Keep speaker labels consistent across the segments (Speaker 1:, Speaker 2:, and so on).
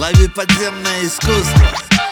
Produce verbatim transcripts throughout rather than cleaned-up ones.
Speaker 1: Лови подземное искусство.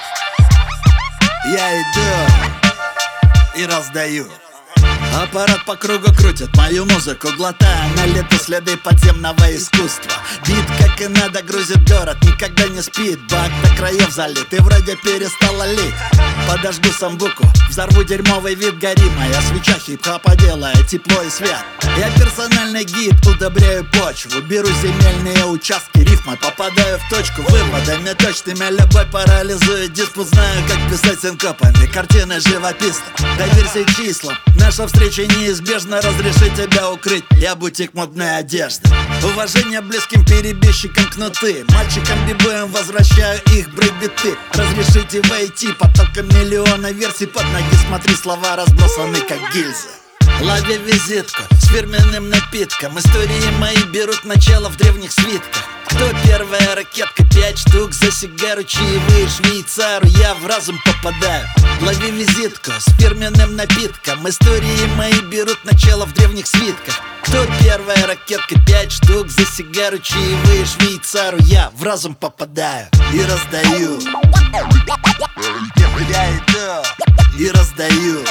Speaker 1: Я иду и раздаю. Аппарат по кругу крутит мою музыку, глотая на лету следы подземного искусства. Бит, как и надо, грузит город, никогда не спит. Бак до краев залит и вроде перестала лить. Подожгу самбуку, взорву дерьмовый вид горимая свеча хип-хопа, делая тепло и свет. Я персональный гид, удобряю почву, беру земельные участки рифмой, попадаю в точку выводами точными. Любой парализует диспут, знаю, как писать синкопами, картины живописны. Доверься числам, наша встреча неизбежна. Разреши тебя укрыть, я бутик модной одежды. Уважение близким перебежчикам кнуты, мальчикам бибоем возвращаю их брейк-биты. Разрешите войти, потоком миллиона версий под ноги, смотри, слова разбросаны как гильзы. Лови визитку с фирменным напитком, истории мои берут начало в древних свитках. Кто первая ракетка? Пять штук за сигару, чаевые швейцару, я в разум попадаю. Лови визитку с фирменным напитком, истории мои берут начало в древних свитках. Кто первая ракетка? Пять штук за сигару, чаевые швейцару, я в разум попадаю и раздаю. Я иду и раздаю.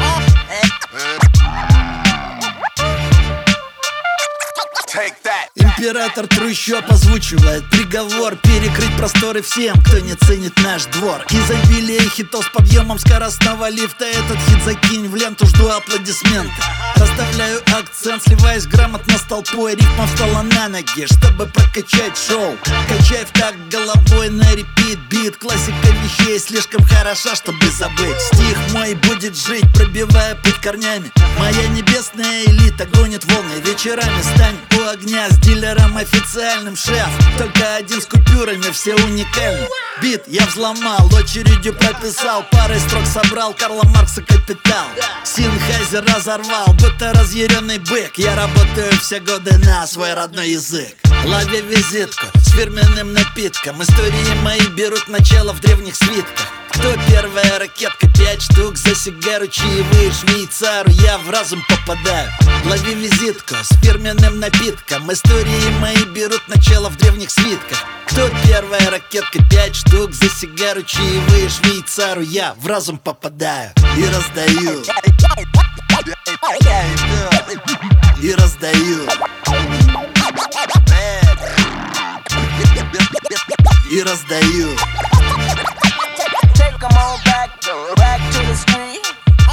Speaker 1: Император трущоб озвучивает приговор: перекрыть просторы всем, кто не ценит наш двор. Изобилие хитов с подъемом скоростного лифта. Этот хит закинь в ленту, жду аплодисменты. Расставляю акцент, сливаясь грамотно с толпой. Рифма встала на ноги, чтобы прокачать шоу. Качай в такт головой на репит бит. Классика вещей слишком хороша, чтобы забыть. Стих мой будет жить, пробивая путь корнями. Моя небесная элита гонит волны вечерами. Стань у огня с дилером официальным, шеф. Только один с купюрами, все уникальны. Бит я взломал, очередью прописал, парой строк собрал Карла Маркса «Капитал». Синхайзер разорвал, будто разъяренный бык. Я работаю все годы на свой родной язык. Лови визитку с фирменным напитком, истории мои берут начало в древних свитках. Кто первая ракетка? Пять штук за сигару, чаевые швейцару, я в разум попадаю. Лови визитку с фирменным напитком, истории мои берут начало в древних свитках. Кто первая ракетка? Пять штук за сигару, чаевые швейцару, я в разум попадаю и раздаю. И раздаю. И раздаю.
Speaker 2: Come on back, back to the street.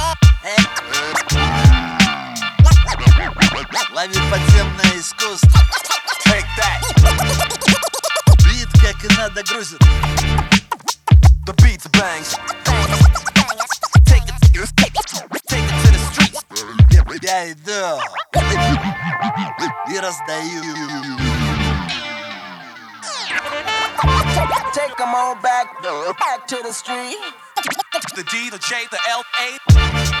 Speaker 1: Лови подземное искусство.
Speaker 2: Take that.
Speaker 1: Бит, как и надо, грузит.
Speaker 2: The beats bangs. Take it, take it to the streets.
Speaker 1: Я иду и раздаю.
Speaker 2: Take them all back, back to the street.
Speaker 3: The D, the J, the L, A.